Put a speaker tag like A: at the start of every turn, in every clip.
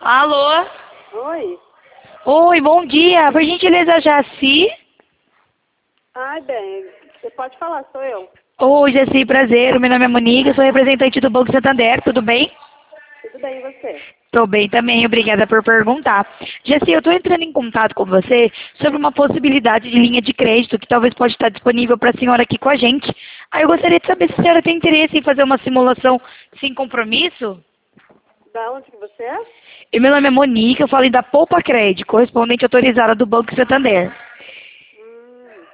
A: Alô?
B: Oi?
A: Oi, bom dia. Por gentileza, Jaci?
B: Ai, bem, você pode falar, sou eu.
A: Oi, Jaci, prazer. Meu nome é Monique, sou representante do Banco Santander, tudo bem?
B: Tudo bem, e você?
A: Tô bem também, obrigada por perguntar. Jaci, eu estou entrando em contato com você sobre uma possibilidade de linha de crédito que talvez pode estar disponível para a senhora aqui com a gente. Aí eu gostaria de saber se a senhora tem interesse em fazer uma simulação sem compromisso?
B: Da onde que você é?
A: E meu nome é Monique, eu falei da Poupa Crédito, correspondente autorizada do Banco Santander.
B: Hum,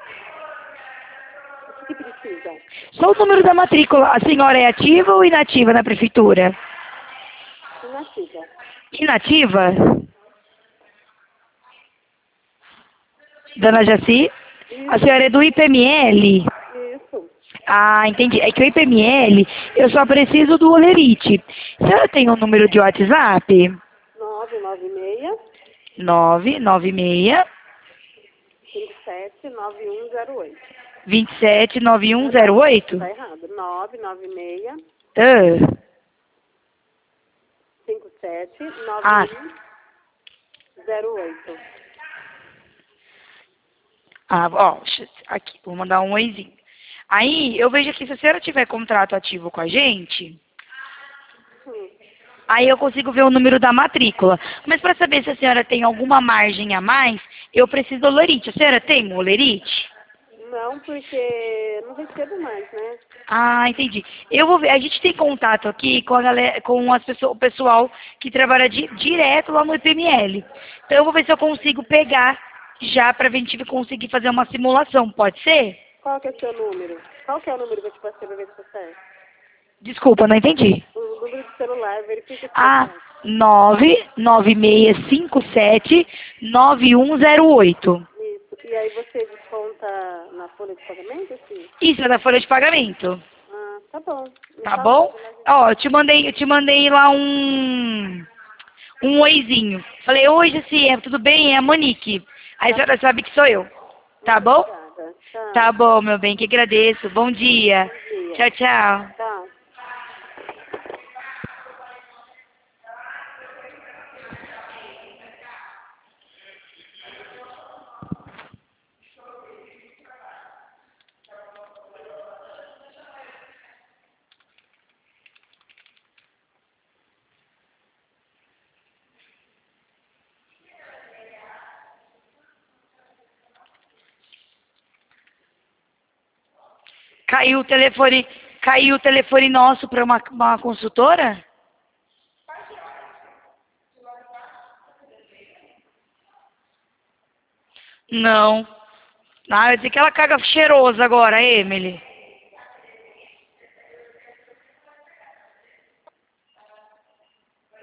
B: o que precisa?
A: Só o número da matrícula. A senhora é ativa ou inativa na prefeitura?
B: Inativa.
A: Inativa? Dona Jaci? A senhora é do IPML?
B: Isso.
A: Ah, entendi. É que o IPML, eu só preciso do Olerite. A senhora tem um número de WhatsApp?
B: 996
A: 996
B: 579108.
A: 279108?
B: Tá errado. 996
A: Ah,
B: 579108.
A: ó, aqui, vou mandar um oizinho. Aí, eu vejo aqui, se a senhora tiver contrato ativo com a gente,
B: Hum.
A: aí eu consigo ver o número da matrícula. Mas para saber se a senhora tem alguma margem a mais, eu preciso do olerite. A senhora tem um olerite?
B: Não, porque não recebo mais, né?
A: Ah, entendi. Eu vou ver. A gente tem contato aqui com a galera, com as pessoas, o pessoal que trabalha direto lá no IPML. Então eu vou ver se eu consigo pegar já para a gente conseguir fazer uma simulação. Pode ser?
B: Qual que é o seu número? Qual que é o número que eu te passei pra ver se você é?
A: Desculpa, não entendi.
B: O número de celular, verifica se
A: Ah,
B: você é.
A: 996579108.
B: Isso. E aí você desconta na folha de pagamento, sim?
A: Isso é da folha de pagamento.
B: Ah, tá bom. Me
A: Tá
B: fala o
A: bom?
B: número lá, gente.
A: Ó, eu te mandei lá um oizinho. Falei, oi, Jaci, tudo bem? É a Monique. Aí a
B: Tá.
A: senhora sabe que sou eu. Tá
B: Muito
A: bom?
B: obrigada. Tchau.
A: Tá bom, meu bem, que agradeço. Bom dia.
B: Bom dia.
A: Tchau, tchau.
B: Tchau.
A: Caiu o telefone nosso para uma consultora? Não. Ah, eu disse que ela caga cheiroso agora, Emily.